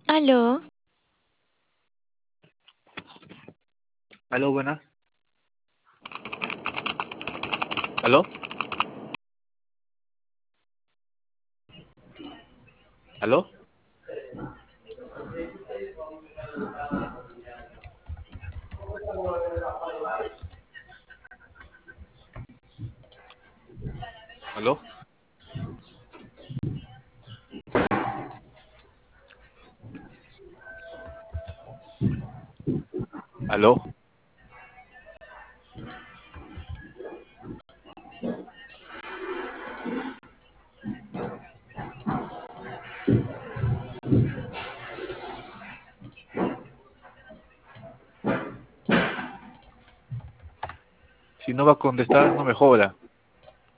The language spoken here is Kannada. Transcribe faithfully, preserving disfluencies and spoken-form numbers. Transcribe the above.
Aló, Aló, buenas. Aló, aló, aló, aló. Si no va a contestar, no me joda.